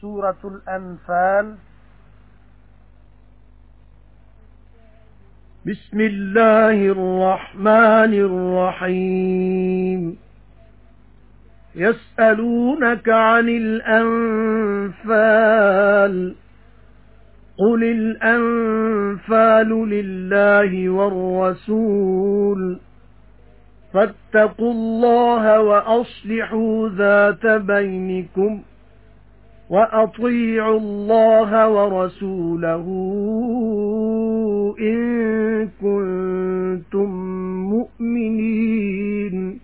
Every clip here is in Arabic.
سورة الأنفال. بسم الله الرحمن الرحيم. يسألونك عن الأنفال قل الأنفال لله والرسول فاتقوا الله وأصلحوا ذات بينكم وأطيعوا الله ورسوله إن كنتم مؤمنين.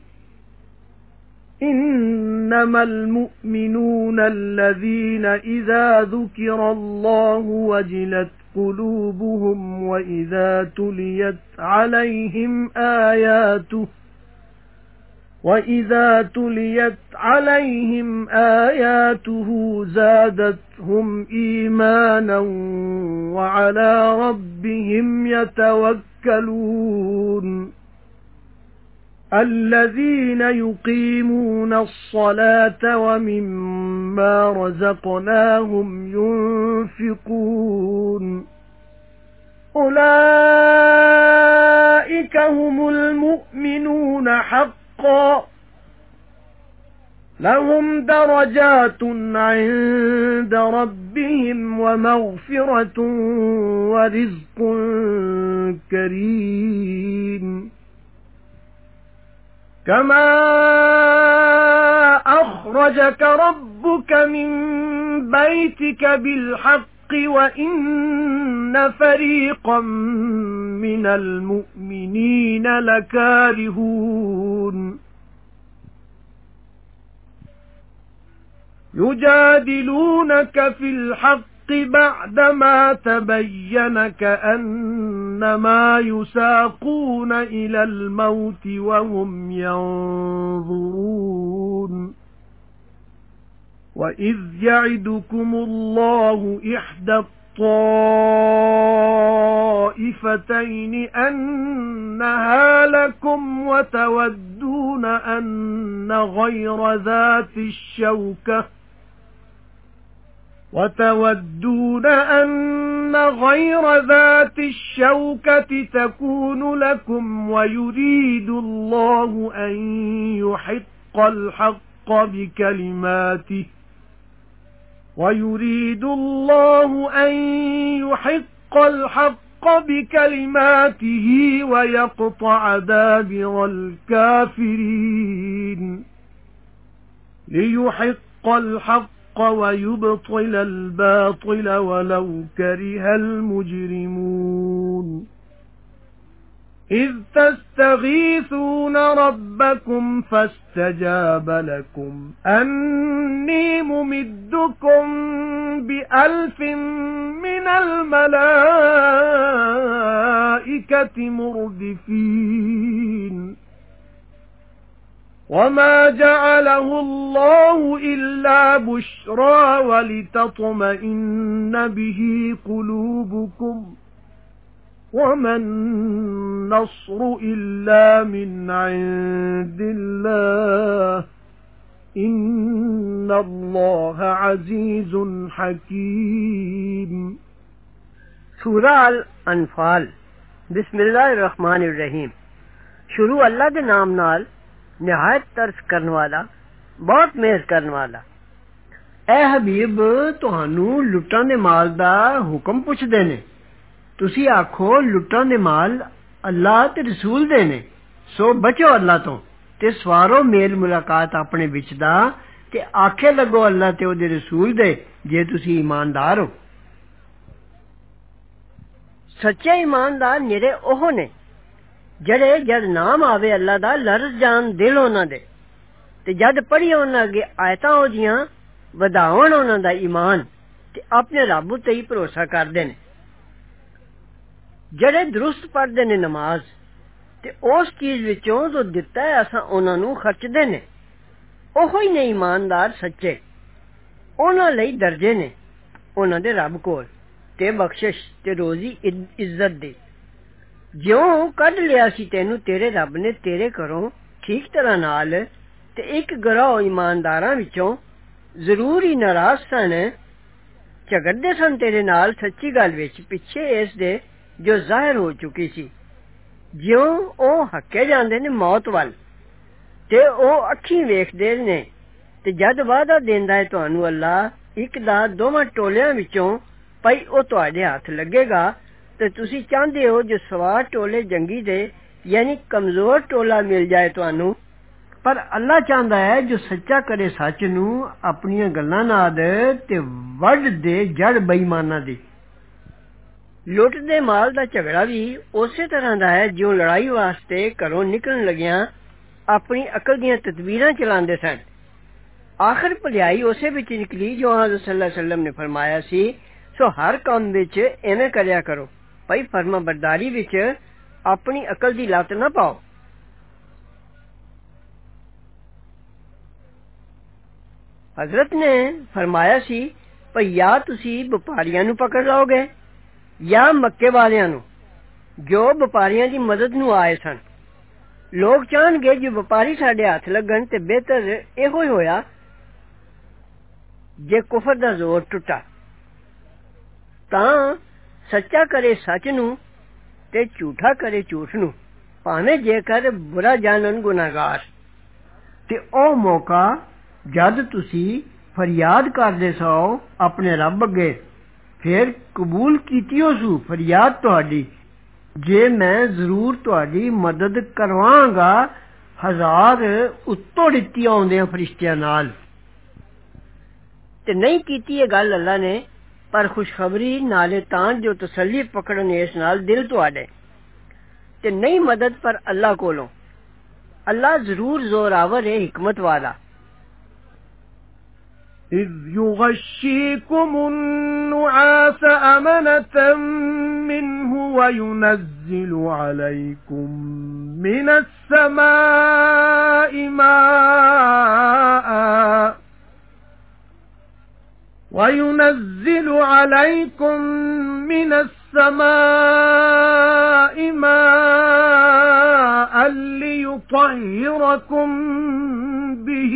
إنما المؤمنون الذين إذا ذكر الله وجلت قلوبهم وإذا تليت عليهم آياته زادتهم إيمانا وعلى ربهم يتوكلون. الذين يقيمون الصلاة ومما رزقناهم ينفقون أولئك هم المؤمنون حقا لهم درجات عند ربهم ومغفرة ورزق كريم. كما أخرجك ربك من بيتك بالحق وإن فريقا من المؤمنين لكارهون. يجادلونك في الحق بعدما تبين كأنما يساقون إلى الموت وهم ينظرون. وإذ يعدكم الله إحدى الطائفتين أنها لكم وتودون أن غير ذات الشوكة تكون لكم ويريد الله أن يحق الحق بكلماته ويقطع دابر الكافرين. ليحق الحق ويبطل الباطل ولو كره المجرمون. إذ تستغيثون ربكم فاستجاب لكم أني ممدكم ب1000 من الملائكة مردفين. وما جعله الله إلا بشرى ولتطمئن به قلوبكم وما النصر إلا من عند الله إن الله عزيز حكيم. سورہ الانفال بسم اللہ الرحمن الرحیم. شروع اللہ دے نام نال نہایت ترس کرن والا بہت مہر کرن والا. اے حبیب تہانوں لٹاں دے مال دا حکم پوچھدے نے. تسی آکھو لٹاں دے مال اللہ تے رسول دے نے سو بچو اللہ تو تے سوارو میل ملاقات اپنے وچ دا تے آکھے لگو اللہ تے او دے رسول دے جے تسی ایماندار ہو. سچے ایماندار نرے اوہ نے جڑے جد نام آوے اللہ دا لرز جان دل انہاں دے تے جد پڑھی انہاں اگے آیتاں ہو جیاں وداون انہاں دا ایمان تے اپنے رب تے ہی بھروسہ کردے نے. جڑے درست پڑھدے نے نماز تے اس چیز وچوں جو دتا ہے اساں انہاں نوں خرچدے نے. اوہی نے ایماندار سچے. انہاں لئی درجے نے انہاں دے رب کول تے بخشش تے روزی عزت دی. ਜਿਉਂ ਕੱਢ ਲਿਆ ਸੀ ਤੈਨੂੰ ਤੇਰੇ ਰੱਬ ਨੇ ਤੇਰੇ ਘਰੋਂ ਠੀਕ ਤਰ੍ਹਾਂ ਨਾਲ ਤੇ ਇੱਕ ਗਰੋਹ ਇਮਾਨਦਾਰਾਂ ਵਿੱਚੋਂ ਜ਼ਰੂਰ ਹੀ ਨਾਰਾਜ਼ ਸਨ झगड़दे सन तेरे नाल सच्ची गल विच पिछे इस दे जो जाहिर हो चुकी सी ज्यों ओ हक्के जांदे ने मौत वल ते ओ अखीं वेखदे ने ते जद वादा देंदा है तुहानू अल्लाह इक दा दोवां टोलियां विचों पई ओ तुहाडे हत्थ लगेगा ते तुसी चाहंदे हो जो सवार टोले जंगी दे यानी कमजोर टोला मिल जाए तुहानू पर अल्लाह चाहंदा है जो सच्चा करे सच नू अपनियां गल्लां नाल ते वड दे जड़ बेईमानां दी लुट दे माल दा झगड़ा भी उसे तरह दा है जो लड़ाई वास्ते घरों निकलण लगियां अपनी अकल दियां तदबीरां चलांदे सन आखिर भलाई उसे विच निकली जो हज़रत सल्लल्लाहु अलैहि वसल्लम ने फरमाया सी सो हर काम विच एवें करया करो भाई फर्मा बरदारी विच अपनी अकल दी लत ना पाओ हजरत ने फरमाया सी भाई या तुसी व्यापारियां नू पकड़ लोगे या मक्के वालियां नू जो व्यापारियां दी मदद नू आए सन लोग चाहणगे जो व्यापारी साडे हत्थ लगन ते बेहतर एहो ही होया जे कुफर दा जोर टुटा तां सच्चा करे सच नू ते झूठा करे झूठ नू भावें जेकर बुरा जानन गुनाहगार ते ओ मौका जद तुसी फरियाद करदे सो अपने रब अगे फिर कबूल कीतियो सू फरियाद तुहाडी जे मैं जरूर तुहाडी मदद करवांगा 1000 उत्तों दित्ती आउंदे फरिश्तियां नाल ते नहीं कीती ये गल अल्लाह ने पर खुशखबरी नाले तां जो तसल्ली पकड़न इस नाल दिल तुहाडे ते नहीं मदद पर अल्लाह कोलों अल्लाह जरूर जोरावर है हिकमत वाला إذ يغشيكم النعاس أمنة منه وينزل عليكم من السماء ماء ليطهركم به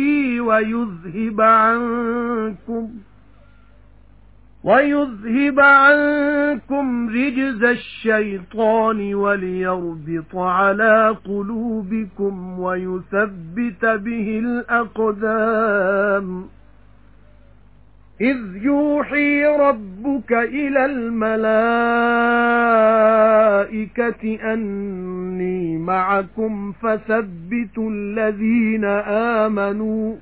ويذهب عنكم رجز الشيطان وليربط على قلوبكم ويثبت به الأقدام إذ يوحي ربك إلى الملائكة أني معكم فثبتوا الذين آمنوا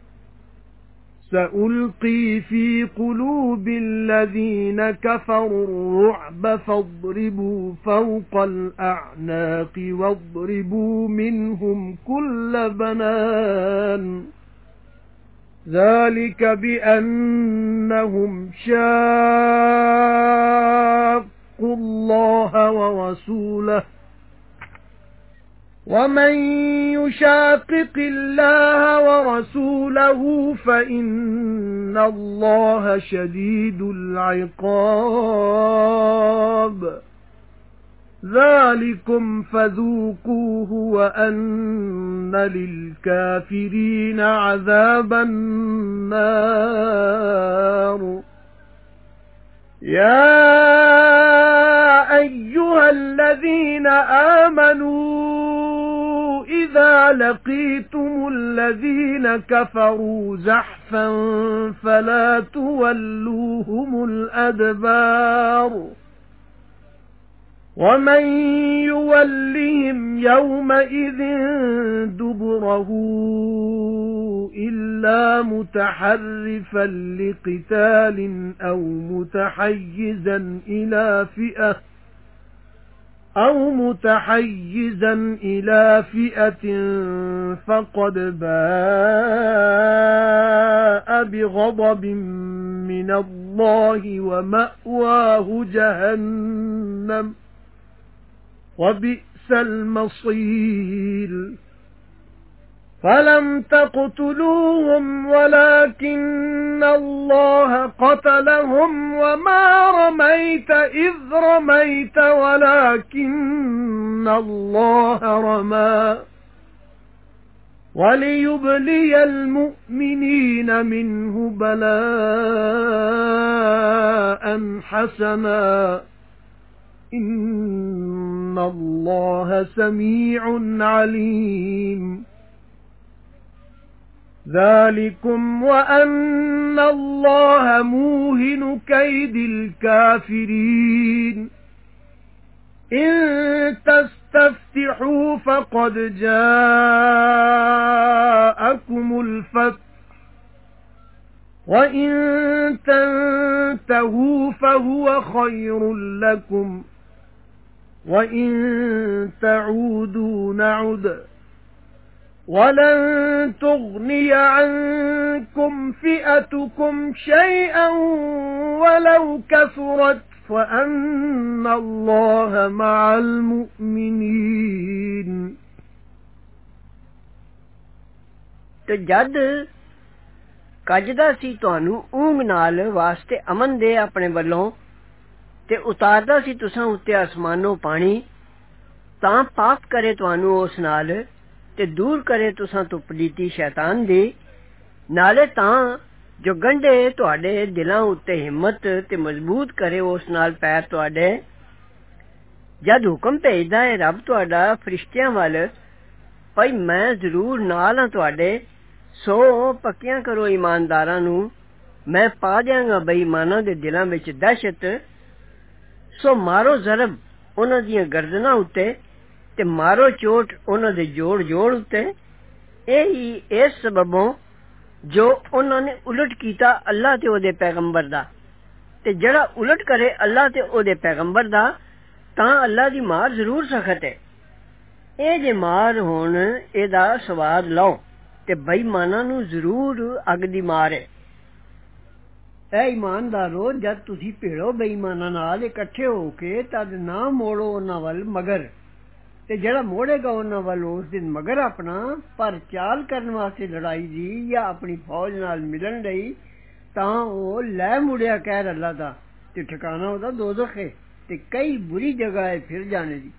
سألقي في قلوب الذين كفروا الرعب فاضربوا فوق الأعناق واضربوا منهم كل بنان ذلك بأنهم شاقوا الله ورسوله ومن يشاقق الله ورسوله فإن الله شديد العقاب ذلكم فذوقوه وأن للكافرين عذاب النار يا أيها الذين آمنوا إذا لقيتم الذين كفروا زحفا فلا تولوهم الأدبار ومن يولهم يومئذ دبره إلا متحرفا لقتال أو متحيزا إلى فئة فقد باء بغضب من الله ومأواه جهنم وبئس المصير فلم تقتلوهم ولكن الله قتلهم وما رميت إذ رميت ولكن الله رمى وليبلي المؤمنين منه بلاء حَسَنًا إِنَّ اللَّهَ سَمِيعٌ عَلِيمٌ ذَلِكُمْ وَأَنَّ اللَّهَ مُوهِنُ كَيْدِ الْكَافِرِينَ إِن تَسْتَفْتِحُوا فَقَدْ جَاءَكُمُ الْفَتْحُ وَإِن تَنْتَهُوا فَهُوَ خَيْرٌ لَكُمْ وَإِن تَعُودُوا نَعُدْ وَلَن تُغْنِيَ عَنكُمْ فِئَتُكُمْ شَيْئًا وَلَوْ كَثُرَتْ وَأَنَّ اللَّهَ مَعَ الْمُؤْمِنِينَ ਤੇ ਜਦ ਕੱਜਦਾ ਸੀ ਤੁਹਾਨੂੰ ਊਂਘ ਨਾਲ ਵਾਸਤੇ ਅਮਨ ਦੇ ਆਪਣੇ ਵੱਲੋਂ ਤੇ ਉਤਾਰਦਾ ਸੀ ਤੁਸਾਂ ਉੱਤੇ ਅਸਮਾਨੋਂ ਪਾਣੀ ਤਾਂ ਪਾਕ ਕਰੇ ਤੁਹਾਨੂੰ ਉਸ ਨਾਲ ਤੇ ਦੂਰ ਕਰੇ ਤੁਸਾਂ ਧੁੱਪ ਲੀਤੀ ਸ਼ੈਤਾਨ ਦੀ ਨਾਲੇ ਤਾਂ ਜੋ ਗੰਢੇ ਤੁਹਾਡੇ ਦਿਲਾਂ ਉੱਤੇ ਹਿੰਮਤ ਤੇ ਮਜ਼ਬੂਤ ਕਰੇ ਉਸ ਨਾਲ ਪੈਰ ਤੁਹਾਡੇ ਜਦ ਹੁਕਮ ਭੇਜਦਾ ਹੈ ਰੱਬ ਤੁਹਾਡਾ ਫਰਿਸ਼ਤਿਆਂ ਵੱਲ ਭਈ ਮੈਂ ਜ਼ਰੂਰ ਨਾਲ ਹਾਂ ਤੁਹਾਡੇ ਸੋ ਪੱਕਿਆਂ ਕਰੋ ਇਮਾਨਦਾਰਾਂ ਨੂੰ ਮੈਂ ਪਾ ਦਿਆਂਗਾ ਬੇਈਮਾਨਾਂ ਦੇ ਦਿਲਾਂ ਵਿੱਚ ਦਹਿਸ਼ਤ ਸੋ ਮਾਰੋ ਜ਼ਰਬ ਉਹਨਾਂ ਦੀਆਂ ਗਰਦਨਾਂ ਉੱਤੇ ਤੇ ਮਾਰੋ ਚੋਟ ਉਹਨਾਂ ਦੇ ਜੋੜ ਜੋੜ ਉੱਤੇ ਇਹ ਹੀ ਇਸ ਸਬਬੋਂ ਜੋ ਉਹਨਾਂ ਨੇ ਉਲਟ ਕੀਤਾ ਅੱਲਾ ਤੇ ਉਹਦੇ ਪੈਗੰਬਰ ਦਾ ਤੇ ਜਿਹੜਾ ਉਲਟ ਕਰੇ ਅੱਲਾ ਤੇ ਉਹਦੇ ਪੈਗੰਬਰ ਦਾ ਤਾਂ ਅੱਲਾ ਦੀ ਮਾਰ ਜ਼ਰੂਰ ਸਖਤ ਹੈ ਇਹ ਜੇ ਮਾਰ ਹੋਣ ਇਹਦਾ ਸਵਾਦ ਲਓ ਤੇ ਬੇਈਮਾਨਾਂ ਨੂੰ ਜ਼ਰੂਰ ਅੱਗ ਦੀ ਮਾਰ ਹੈ ਐ ਇਮਾਨਦਾਰੋ ਜਦ ਤੁਸੀਂ ਭੇੜੋ ਬੇਈਮਾਨਾਂ ਨਾਲ ਇਕੱਠੇ ਹੋ ਕੇ ਤਦ ਨਾ ਮੋੜੋ ਉਹਨਾਂ ਵੱਲ ਮਗਰ ਤੇ ਜਿਹੜਾ ਮੋੜੇਗਾ ਉਹਨਾਂ ਵੱਲ ਉਸ ਦਿਨ ਮਗਰ ਆਪਣਾ ਪਰ ਚਾਲ ਕਰਨ ਵਾਸਤੇ ਲੜਾਈ ਦੀ ਜਾਂ ਆਪਣੀ ਫੌਜ ਨਾਲ ਮਿਲਣ ਲਈ ਤਾਂ ਉਹ ਲੈ ਮੁੜਿਆ ਕਹਿਰ ਅੱਲਾ ਦਾ ਤੇ ਠਿਕਾਣਾ ਉਹਦਾ ਦੋਜ਼ਖ ਹੈ ਤੇ ਕਈ ਬੁਰੀ ਜਗ੍ਹਾ ਹੈ ਫਿਰ ਜਾਣੇ ਦੀ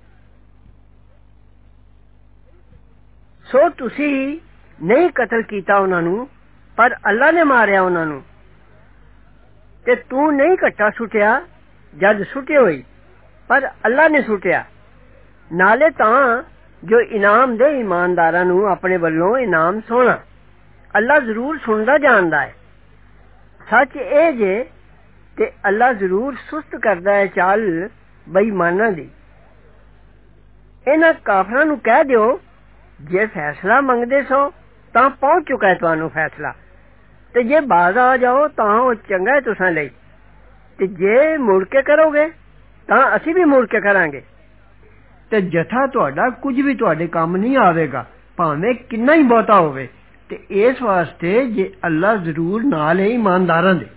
ਸੋ ਤੁਸੀਂ ਨਹੀਂ ਕਤਲ ਕੀਤਾ ਉਹਨਾਂ ਨੂੰ ਪਰ ਅੱਲਾ ਨੇ ਮਾਰਿਆ ਉਹਨਾਂ ਨੂੰ ਤੇ ਤੂੰ ਨਹੀਂ ਘੱਟਾ ਸੁੱਟਿਆ ਜਦ ਸੁੱਟੇ ਹੋਈ ਪਰ ਅੱਲਾ ਨੇ ਸੁੱਟਿਆ ਨਾਲੇ ਤਾਂ ਜੋ ਇਨਾਮ ਦੇ ਇਮਾਨਦਾਰਾਂ ਨੂੰ ਆਪਣੇ ਵੱਲੋਂ ਇਨਾਮ ਸੋਹਣਾ ਅੱਲਾ ਜ਼ਰੂਰ ਸੁਣਦਾ ਜਾਣਦਾ ਹੈ ਸੱਚ ਇਹ ਜੇ ਤੇ ਅੱਲਾ ਜ਼ਰੂਰ ਸੁਸਤ ਕਰਦਾ ਹੈ ਚਾਲ ਬੇਈਮਾਨਾਂ ਦੀ ਇਹਨਾਂ ਕਾਫਰਾਂ ਨੂੰ ਕਹਿ ਦਿਓ ਜੇ ਫੈਸਲਾ ਮੰਗਦੇ ਸੋ ਤਾਂ ਪਹੁੰਚ ਚੁੱਕਾ ਹੈ ਤੁਹਾਨੂੰ ਫੈਸਲਾ ਤੇ ਜੇ ਬਾਜ਼ ਆ ਜਾਓ ਤਾਂ ਉਹ ਚੰਗਾ ਹੈ ਤੁਸਾਂ ਲਈ ਤੇ ਜੇ ਮੁੜ ਕੇ ਕਰੋਗੇ ਤਾਂ ਅਸੀਂ ਵੀ ਮੁੜ ਕੇ ਕਰਾਂਗੇ ਤੇ ਜਥਾ ਤੁਹਾਡਾ ਕੁਝ ਵੀ ਤੁਹਾਡੇ ਕੰਮ ਨਹੀਂ ਆਵੇਗਾ ਭਾਵੇਂ ਕਿੰਨਾ ਹੀ ਬਹੁਤਾ ਹੋਵੇ ਤੇ ਇਸ ਵਾਸਤੇ ਜੇ ਅੱਲਾ ਜ਼ਰੂਰ ਨਾਲ ਹੈ ਇਮਾਨਦਾਰਾਂ ਦੇ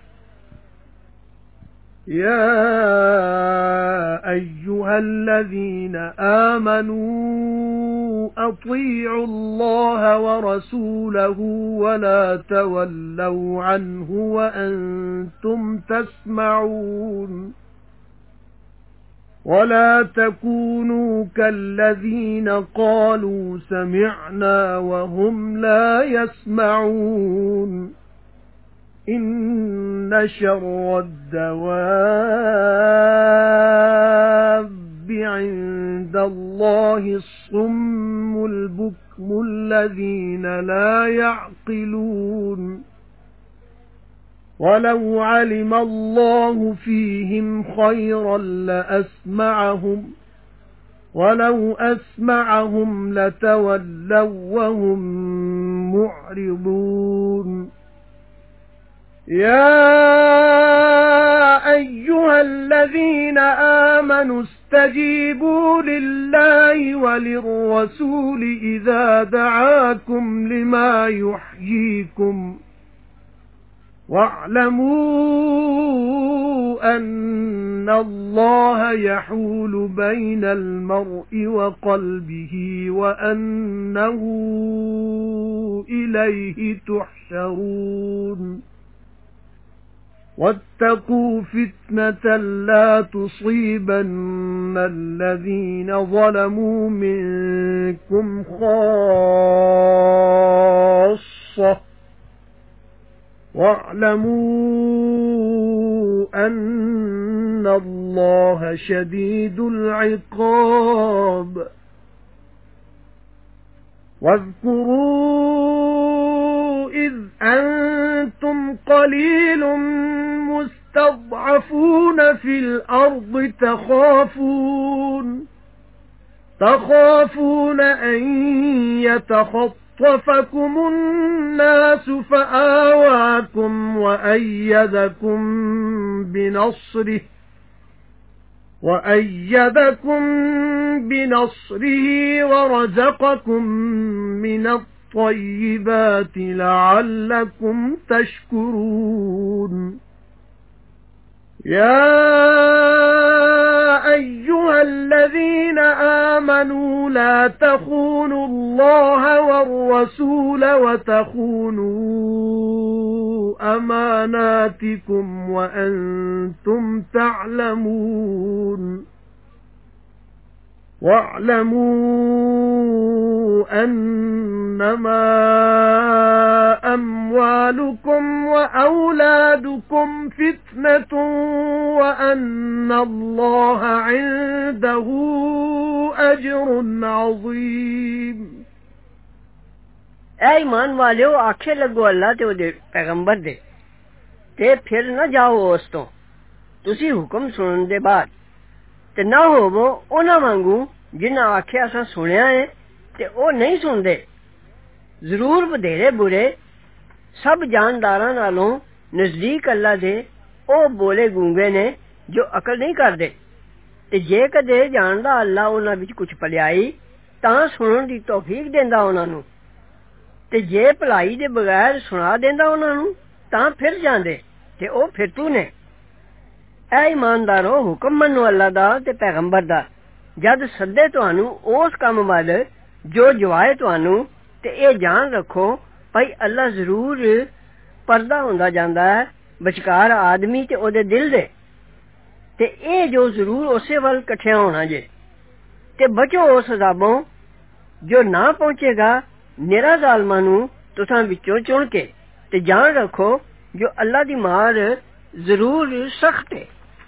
يا أيها الذين آمنوا أطيعوا الله ورسوله ولا تولوا عنه وأنتم تسمعون ولا تكونوا كالذين قالوا سمعنا وهم لا يسمعون إن شر الدواب عند الله الصم البكم الذين لا يعقلون وَلَوْ عَلِمَ اللَّهُ فِيهِمْ خَيْرًا لَأَسْمَعَهُمْ وَلَوْ أَسْمَعَهُمْ لَتَوَلَّوْا وَهُمْ مُعْرِضُونَ يَا أَيُّهَا الَّذِينَ آمَنُوا اسْتَجِيبُوا لِلَّهِ وَلِلرَّسُولِ إِذَا دَعَاكُمْ لِمَا يُحْيِيكُمْ وَاعْلَمُوا أَنَّ اللَّهَ يَحُولُ بَيْنَ الْمَرْءِ وَقَلْبِهِ وَأَنَّهُ إِلَيْهِ تُحْشَرُونَ وَاتَّقُوا فِتْنَةً لَا تُصِيبَنَّ الَّذِينَ ظَلَمُوا مِنكُمْ خَاصَّةً وَاعْلَمُوا أَنَّ اللَّهَ شَدِيدُ الْعِقَابِ وَاذْكُرُوا إِذْ أَنْتُمْ قَلِيلٌ مُسْتَضْعَفُونَ فِي الْأَرْضِ تخافون أن يتخطفكم الناس فآواكم وأيدكم بنصره ورزقكم من الطيبات لعلكم تشكرون يا أيها الذين آمنوا لا تخونوا الله والرسول وتخونوا أماناتكم وأنتم تعلمون واعلموا أنما أموالكم وأولادكم فتنة وأن الله عنده أجر عظيم اے ایمان والو آکھے لگو اللہ تے اودے پیغمبر دے تے پھر نہ جاؤ اس تو تسی حکم سنن دے بعد تے نہ ہوو انہاں وانگو جنہاں آکھیا اساں سنیا ہے تے او نہیں سندے ضرور بدھیرے برے سب جانداراں نالوں نزدیک اللہ دے او بولے گونگے نے جو عقل نہیں کردے تے جے کدے جاندا اللہ انہاں وچ کچھ پلیائی تاں سنن دی توفیق دیندا انہاں نوں تے جے بھلائی دے بغیر سنا دیندا انہاں نوں تاں پھر جاندے تے او پھرتو نے اے ایماندارو حکم منو اللہ دا تے پیغمبر دا جد سدے تانوں اس کم ول جو جوائے تانوں تے اے جان رکھو بھئی اللہ ضرور پردہ ہوندا جاندا ہے بچکار آدمی تے او دے دل دے تے اے جو ضرور اسے ول کٹھیا ہونا جے تے بچو اس عذابوں جو نہ پہنچے گا نیرا ظالماں نوں تساں وچوں چن کے تے جان رکھو جو اللہ دی مار ضرور سخت ہے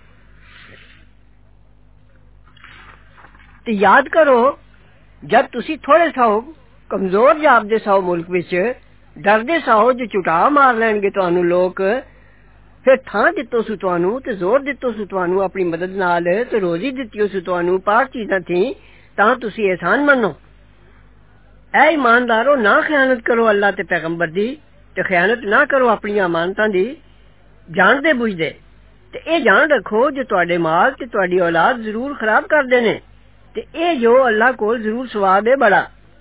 تے یاد کرو جب تسی تھوڑے ساؤ کمزور جاپدے ساؤ ملک وچ ڈردے ساؤ جو چٹا مار لین گے تانوں لوک پھر تھاں دتو سو تانوں تے زور دتو سو تانوں اپنی مدد نال تے روزی دتیو سو تانوں پاک چیزاں تھیں تاں تسی احسان منو اے ایماندارو نہ خیانت کرو اللہ تے پیغمبر دی تے خیانت نہ کرو اپنی امانتاں دی جان دے بوجھ دے تے اے جان رکھو جو تواڈے مال تے تواڈی اولاد ضرور خراب کر دے نے تے اے جو اللہ کول ضرور ثواب ہے بڑا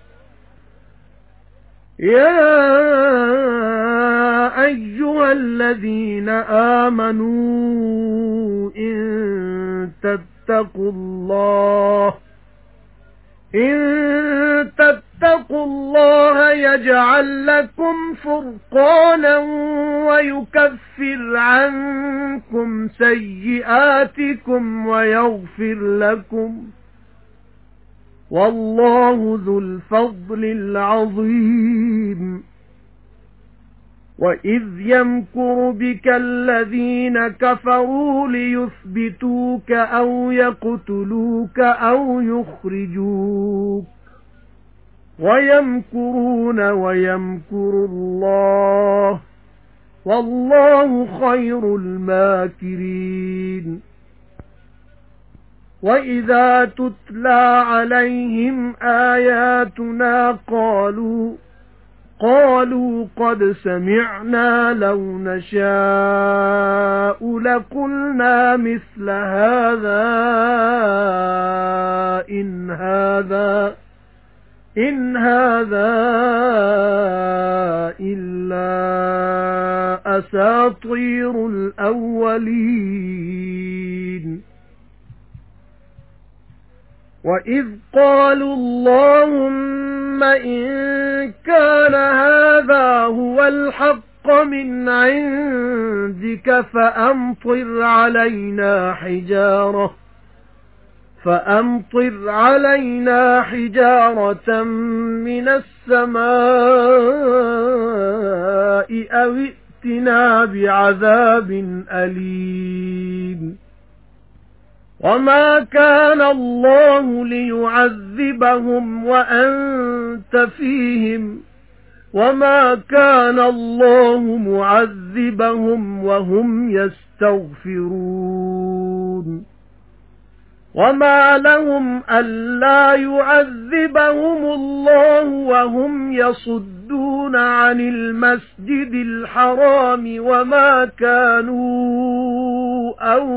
يا أيها الذين آمنوا إن تتقوا الله يجعل لكم فرقانا ويكفر عنكم سيئاتكم ويغفر لكم والله ذو الفضل العظيم وَإِذْ يَمْكُرُ بِكَ الَّذِينَ كَفَرُوا لِيُثْبِتُوكَ أَوْ يَقْتُلُوكَ أَوْ يُخْرِجُوكَ وَيَمْكُرُونَ وَيَمْكُرُ اللَّهُ وَاللَّهُ خَيْرُ الْمَاكِرِينَ وَإِذَا تُتْلَى عَلَيْهِمْ آيَاتُنَا قالوا قد سمعنا لو نشاء لقلنا مثل هذا إن هذا إلا أساطير الأولين وَإِذْ قَالُوا اللَّهُمَّ إِن كَانَ هَذَا هُوَ الْحَقَّ مِنْ عِندِكَ فَأَمْطِرْ عَلَيْنَا حِجَارَةً مِنَ السَّمَاءِ أَوْ ائْتِ فَأْتِنَا بِعَذَابٍ أَلِيمٍ وَمَا كَانَ اللَّهُ لِيُعَذِّبَهُمْ وَأَنْتَ فِيهِمْ وَمَا كَانَ اللَّهُ مُعَذِّبَهُمْ وَهُمْ يَسْتَغْفِرُونَ وَمَا لَهُمْ أَلَّا يُعَذِّبَهُمُ اللَّهُ وَهُمْ يَصُدُّونَ عَنِ الْمَسْجِدِ الْحَرَامِ وَمَا كَانُوا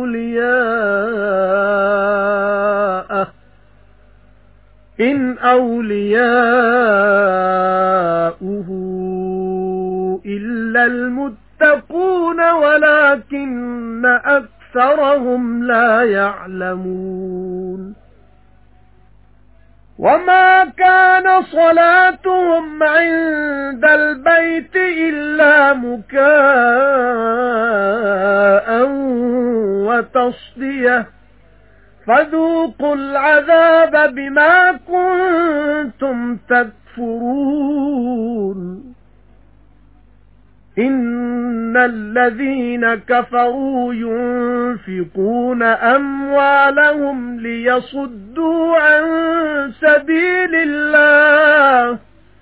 أَوْلِيَاءَهُ إِنْ أَوْلِيَاؤُهُ إِلَّا الْمُتَّقُونَ وَلَكِنَّ أَكْثَرَهُمْ لَا يَعْلَمُونَ وَمَا كَانَ صَلَاتُهُمْ عِندَ الْبَيْتِ إِلَّا مُكَاءً وَتَصْدِيَةً فَذُوقُوا الْعَذَابَ بِمَا كُنتُمْ تَكْفُرُونَ إِنَّ الَّذِينَ كَفَرُوا يُنْفِقُونَ أَمْوَالَهُمْ لِيَصُدُّوا عَن سَبِيلِ اللَّهِ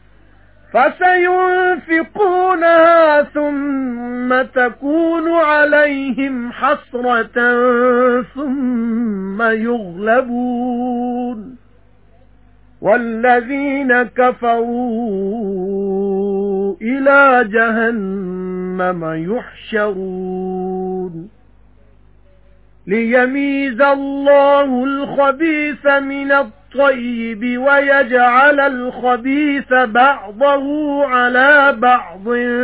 فَسَيُنْفِقُونَهَا ثُمَّ تَكُونُ عَلَيْهِمْ حَسْرَةً ثُمَّ يُغْلَبُونَ وَالَّذِينَ كَفَرُوا إِلَى جَهَنَّمَ يُحْشَرُونَ لِيَمِيزَ اللَّهُ الْخَبِيثَ مِنَ الطَّيِّبِ وَيَجْعَلَ الْخَبِيثَ بَعْضَهُ عَلَى بَعْضٍ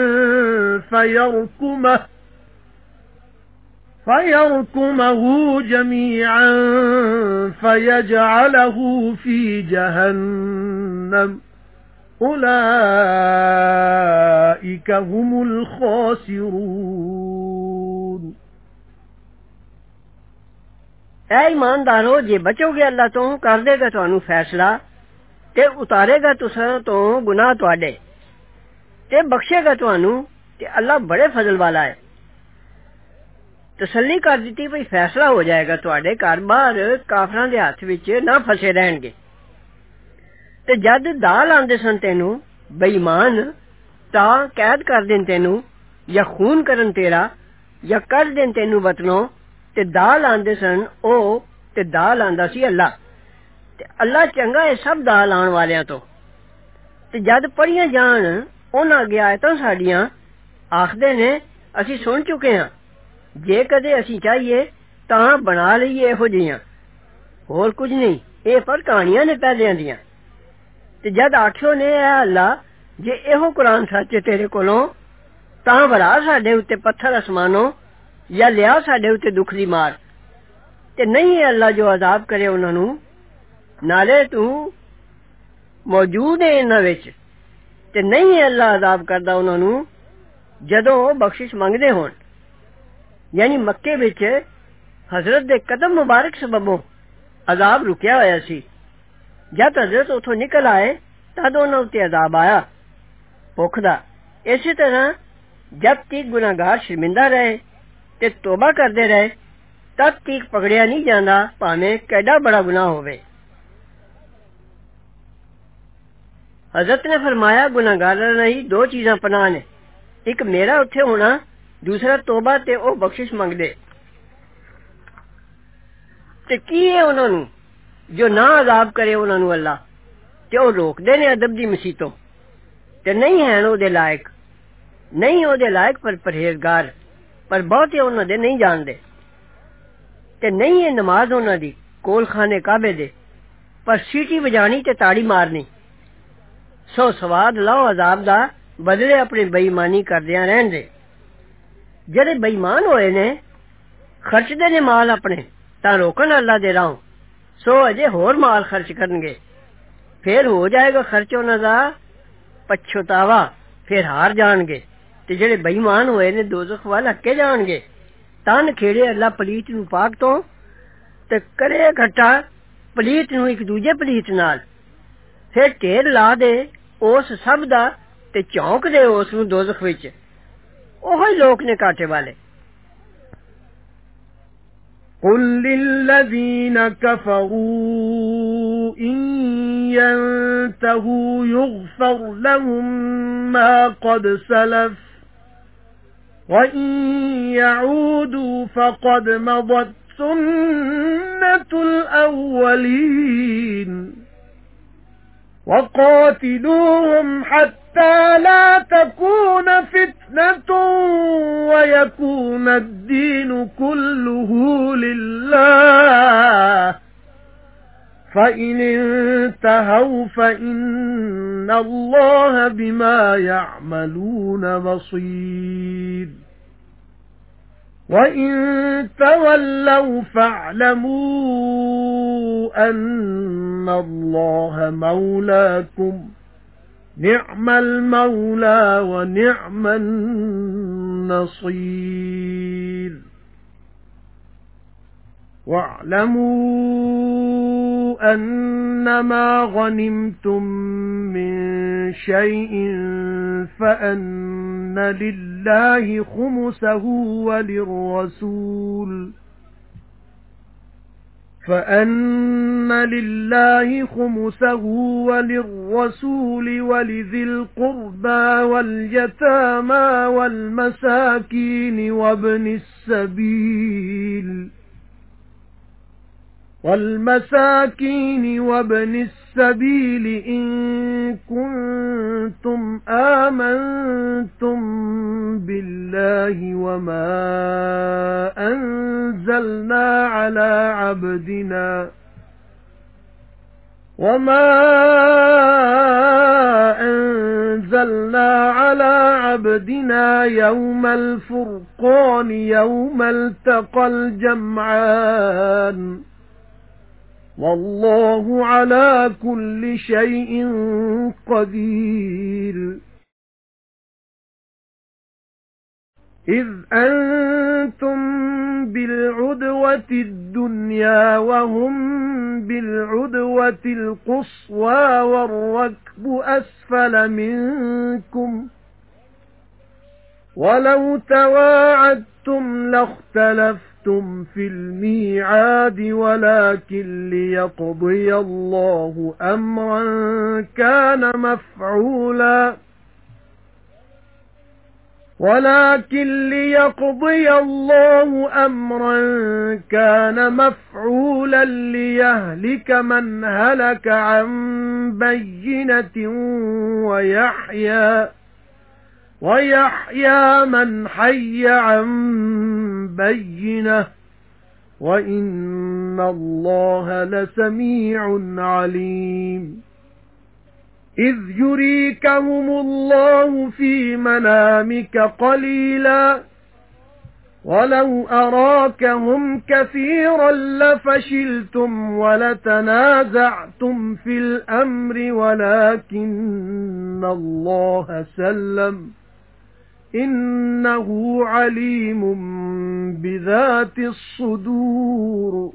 فَيَرْكُمَهُ جَمِيعًا فَيَجْعَلَهُ فِي جَهَنَّمَ أُولَئِكَ هُمُ الْخَاسِرُونَ اے ایماندارو جے بچو گے اللہ تو کر دے گا تانوں فیصلہ تے اتارے گا تساں تو گناہ تواڈے تے بخشے گا تانوں تے اللہ بڑے فضل والا ہے تسلی کر دیتی بھئی فیصلہ ہو جائے گا تواڈے گھر باہر کافراں دے ہاتھ وچ نہ پھسے رہن گے تے جد دال آندے سن تینوں بے ایمان تاں قید کر دین تینوں یا خون کرن تیرا یا کر دین تینوں وطنوں تے دال آندے سن او تے دال آندا سی اللہ تے اللہ چنگا ہے سب دال آن والیاں تو تے جد پڑھیاں جان انہاں اگے آیتاں ساڈیاں آکھدے نے اسی سن چکے ہاں جے کدے اسی چاہیے تاں بنا لئیے ایہو جیاں ہور کچھ نہیں اے پر کہانیاں نے پہلیاں دیاں تے جد آکھیو نے اے اللہ جے ایہو قرآن سچ تیرے کولوں تاں ورا ساڈے اُتے پتھر اسمانوں یا لیا ساڈے اُتے دکھ دی مار تے نہیں ہے اللہ جو عذاب کرے انہاں نوں نالے تو موجود ہے انہاں وچ تے نہیں ہے اللہ عذاب کردا انہاں نوں جدوں بخشش منگدے ہون یعنی مکے وچ حضرت دے قدم مبارک سببوں عذاب رکیا ہویا سی جد حضرت اتھوں نکل آئے تد انہاں اُتے عذاب آیا بھوک دا اسی طرح جب تک گناہگار شرمندہ رہے تے توبہ کردے رہے تب تک پکڑیا نہیں جاندا پاویں کیڈا بڑا گناہ ہووے حضرت نے فرمایا گناہگاراں لئی دو چیزاں پناہ نے ایک میرا اتھے ہونا دوسرا توبہ تے او بخشش منگ دے تے کی ہے انہاں نوں جو نہ عذاب کرے انہاں نوں اللہ تے او روک دے نے ادب دی مسیتوں تے نہیں ہیں او دے لائق نہیں او دے لائق پر پرہیزگار پر بہتے انہاں دے نہیں جان دے تے نہیں ہے نماز انہاں دی کول خانے کعبے دے پر سیٹی بجانی تے تاڑی مارنی سو سواد لاؤ عذاب دا بدلے اپنی بے ایمانی کردیاں رہن دے جڑے بے ایمان ہوئے نے خرچ دے نے مال اپنے تاں روکن اللہ دے راہوں سو اجے ہور مال خرچ کرنگے پھر ہو جائے گا خرچ انہاں دا پچھتاوا پھر ہار جان گے تے جڑے بے ایمان ہوئے نے دوزخ وال ہکے جان گے تن کھیڑے اللہ پلیت نو پاک تو تے کرے گھٹا پلیت نو ایک دوجے پلیت نال پھر ٹیر لا دے اس سب دا تے چونک دے اس نو دوزخ وچ ओही लोक ने काटे वाले। قل للذين كفروا إن ينتهوا يغفر لهم ما قد سلف وإن يعودوا فقد مضت سنة الأولين وقاتلوهم حتى لا تكون فتنة ويكون الدين كله لله فإن انتهوا فإن الله بما يعملون بصير وإن تولوا فاعلموا أن الله مولاكم نعم المولى ونعم النصير واعلموا أنما غنمتم من شيء فأن لله خمسه وللرسول ولذي القربى واليتامى والمساكين وابن السبيل إن كنتم آمنتم بالله وما أنزلنا على عبدنا يوم الفرقان يوم التقى الجمعان والله على كل شيء قدير إذ أنتم بالعدوة الدنيا وهم بالعدوة القصوى والركب أسفل منكم ولو تواعدتم لاختلفتم في الميعاد ولكن ليقضي الله أمرا كان مفعولا ليهلك من هلك عن بينة ويحيى من حي عن بينة وإن الله لسميع عليم إذ يريكهم الله في منامك قليلا وَلَوْ أَرَاكَهُمْ كَثِيرًا لَفَشِلْتُمْ وَلَتَنَازَعْتُمْ فِي الْأَمْرِ وَلَكِنَّ اللَّهَ سَلَّمَ إِنَّهُ عَلِيمٌ بِذَاتِ الصُّدُورِ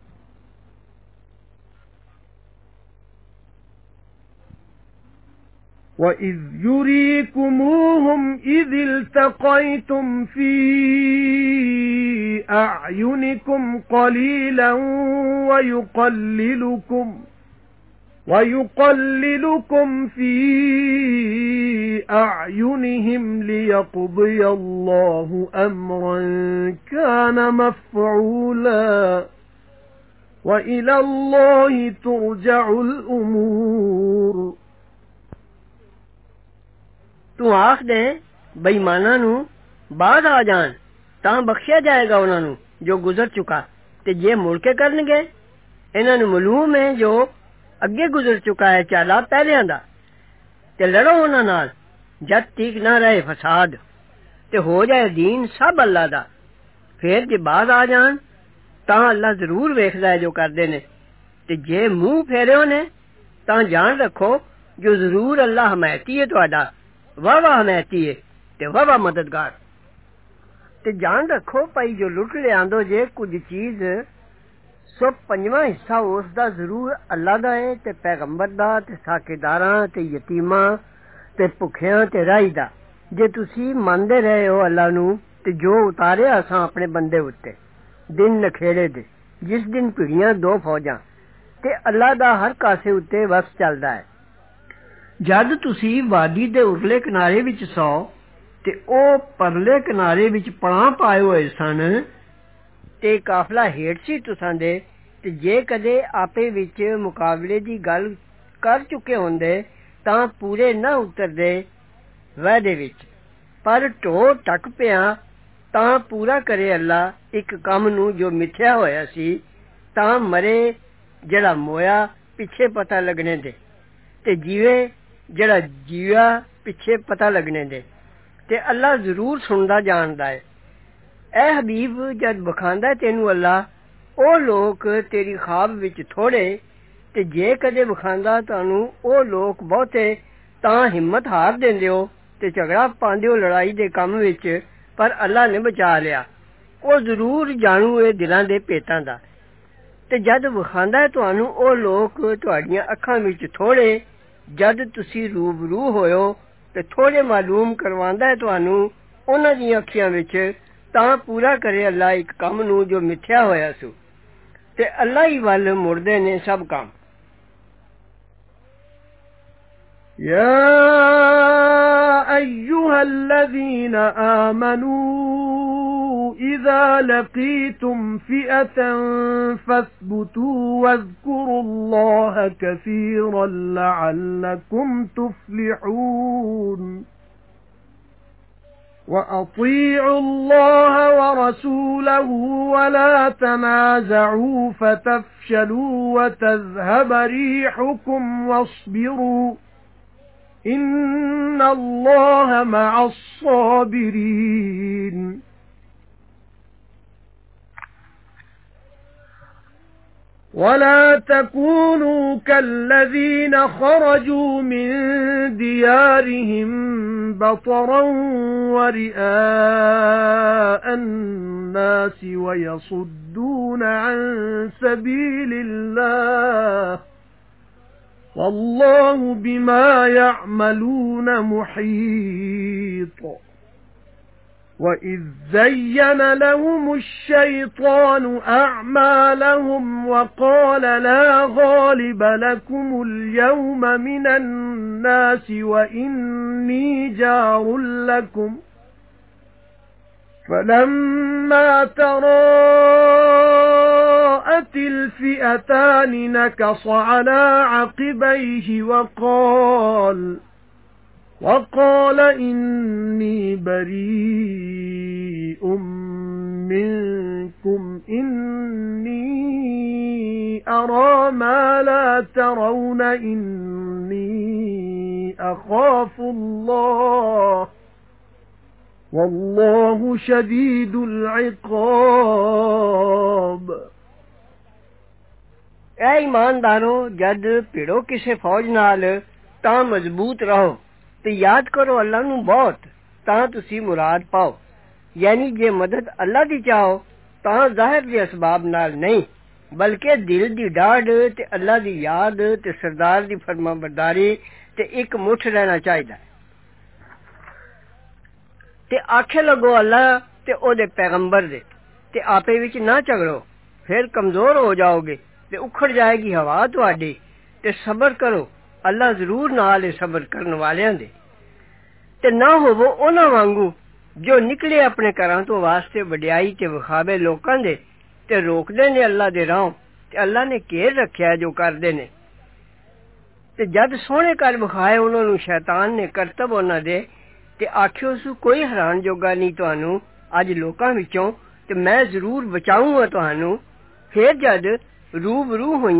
وَإِذْ يُرِيكُمُوهُمْ إِذِ الْتَقَيْتُمْ فِي أَعْيُنِكُمْ قَلِيلًا وَيُقَلِّلُكُمْ فِي أَعْيُنِهِمْ لِيَقْضِيَ اللَّهُ أَمْرًا كَانَ مَفْعُولًا وَإِلَى اللَّهِ تُرْجَعُ الْأُمُورُ ਤੂੰ ਆਖ ਦੇ ਬੇਈਮਾਨਾਂ ਨੂੰ ਬਾਅਦ ਆ ਜਾਣ ਤਾਂ ਬਖਸ਼ਿਆ ਜਾਏਗਾ ਉਹਨਾਂ ਨੂੰ ਜੋ ਗੁਜ਼ਰ ਚੁੱਕਾ ਤੇ ਜੇ ਮੁੜ ਕੇ ਕਰਨਗੇ ਇਹਨਾਂ ਨੂੰ ਮਾਲੂਮ ਹੈ ਜੋ ਅੱਗੇ ਗੁਜ਼ਰ ਚੁੱਕਾ ਹੈ ਚਾਲਾ ਪਹਿਲਿਆਂ ਦਾ ਤੇ ਲੜੋ ਉਹਨਾਂ ਨਾਲ ਜਦ ਤੀਕ ਨਾ ਰਹੇ ਫਸਾਦ ਤੇ ਹੋ ਜਾਏ ਦੀਨ ਸਭ ਅੱਲਾ ਦਾ ਫਿਰ ਜੇ ਬਾਅਦ ਆ ਜਾਣ ਤਾਂ ਅੱਲਾ ਜ਼ਰੂਰ ਵੇਖਦਾ ਹੈ ਜੋ ਕਰਦੇ ਨੇ ਤੇ ਜੇ ਮੂੰਹ ਫੇਰਿਓ ਨੇ ਤਾਂ ਜਾਣ ਰੱਖੋ ਜੋ ਜ਼ਰੂਰ ਅੱਲਾ ਹਮਾਇਤੀ ਹੈ ਤੁਹਾਡਾ ਵਾਵਾ ਹਮਾਇਤੀ ਹੈ ਤੇ ਵਾਵਾ ਮਦਦਗਾਰ ਤੇ ਜਾਣ ਰੱਖੋ ਭਾਈ ਜੋ ਲੁੱਟ ਲਿਆਂਦੋ ਜੇ ਕੁਝ ਚੀਜ਼ ਸੋ ਪੰਜਵਾਂ ਹਿੱਸਾ ਉਸ ਦਾ ਜ਼ਰੂਰ ਅੱਲਾ ਦਾ ਹੈ ਤੇ ਪੈਗੰਬਰ ਦਾ ਤੇ ਸਾਕੇਦਾਰਾਂ ਤੇ ਯਤੀਮਾਂ ਤੇ ਭੁੱਖਿਆਂ ਤੇ ਰਾਹੀ ਦਾ जे तुसी मनदे रहे हो अल्लाह नू ते जो उतारे असां अपने बंदे उत्ते दिन नखेड़े दे जिस दिन भिड़ियां दो फौजां ते अल्लाह दा हर कासे उत्ते वस चलदा है। जद तुसी वादी दे उरले किनारे विच सौ ते ओ परले किनारे विच पनाह पाए होए सन ते काफला हेठ सी तुसां दे ते जे कदे आपे विच मुकाबले दी गल कर चुके होंदे तां पूरे न उतरदे वादे विच पर ढो टक पिया तां पूरा करे अल्लाह इक कम नू जो मिथ्या होया सी तां मरे जेड़ा मोया पिछे पता लगने दे ते जीवे जेड़ा जीवा पिछे पता लगने दे ते अल्लाह जरूर सुनदा जानदा है। ऐ हबीब जद बखांदा तेनू अल्लाह ओ लोक तेरी ख्वाब विच थोड़े ते जे कदे बखांदा तानू ओ लोक बहुते तां हिम्मत हार देंदे हो ते झगड़ा पांदे हो लड़ाई दे कम विच पर अल्लाह ने बचा लिया। ओ जरूर जानू ए दिलां दे पेतां दा ते जद बखांदा है तुहानू ओ लोक तुहाड़ियां अखां विच थोड़े जद तुसी रूबरू होयो ते थोड़े मालूम करवांदा है तुहानू उन्हां दियां अखियां विच तां पूरा करे अल्लाह इक कम नू जो मिथ्या होया सु ते अल्लाह ही वल मुड़दे ने सब काम। يا أيها الذين آمنوا إذا لقيتم فئة فاثبتوا واذكروا الله كثيرا لعلكم تفلحون وأطيعوا الله ورسوله ولا تنازعوا فتفشلوا وتذهب ريحكم واصبروا إن الله مع الصابرين ولا تكونوا كالذين خرجوا من ديارهم بطرا ورئاء الناس ويصدون عن سبيل الله والله بما يعملون محيط وَإِذْ زَيَّنَ لَهُمُ الشَّيْطَانُ أَعْمَالَهُمْ وَقَالَ لَا غَالِبَ لَكُمُ الْيَوْمَ مِنَ النَّاسِ وَإِنِّي جَارٌ لَكُمْ فَلَمَّا تَرَاءَتِ الْفِئَتَانِ نَكَصَ عَلَى عَقِبَيْهِ وقال إني بريء منكم إني أرى ما لا ترون إني أخاف الله والله شديد العقاب اے ایماندارو جد پھڑو کسے فوج نال تاں مضبوط رہو ਤੇ याद करो अल्लाह ਨੂੰ ਬਹੁਤ ਤਾਂ ਤੁਸੀਂ ਮੁਰਾਦ ਪਾਓ ਯਾਨੀ ਜੇ ਮਦਦ ਅੱਲਾਹ ਦੀ ਚਾਹੋ ਤਾਂ ਜ਼ਾਹਿਰ ਦੇ ਅਸਬਾਬ ਨਾਲ ਨਹੀਂ ਬਲਕਿ ਦਿਲ ਦੀ ਡਾਢ ਤੇ ਅੱਲਾਹ ਦੀ ਯਾਦ ਤੇ ਸਰਦਾਰ ਦੀ ਫਰਮਾਬਰਦਾਰੀ ਤੇ ਇੱਕ ਮੁੱਠ ਰਹਿਣਾ ਚਾਹੀਦਾ ਤੇ ਆਖੇ ਲੱਗੋ ਅੱਲਾਹ ਤੇ ਉਹਦੇ ਪੈਗੰਬਰ ਦੇ ਤੇ ਆਪੇ ਵਿੱਚ ਨਾ ਝਗੜੋ ਫਿਰ ਕਮਜ਼ੋਰ ਹੋ ਜਾਓਗੇ ਤੇ ਉਖੜ ਜਾਏਗੀ ਹਵਾ ਤੁਹਾਡੀ ਤੇ ਸਬਰ ਕਰੋ अल्लाह जरूर नाल सबर करने वालियां दे ते ना होवो उन्हां वांगू जो निकले अपने घरां तो वास्ते वड्याई ते विखावे लोकां दे ते रोकदे ने अल्लाह दे राह ते अल्लाह ने घेर रखिया जो करदे ने ते जद सोहणे कर विखाए उन्हां नूं शैतान ने करतब उन्हां दे ते आखियो सु कोई हैरान जोगा नहीं तुहानू अज लोकां विचों ते मैं जरूर बचाऊंगा तुहानू फिर जद रूबरू होई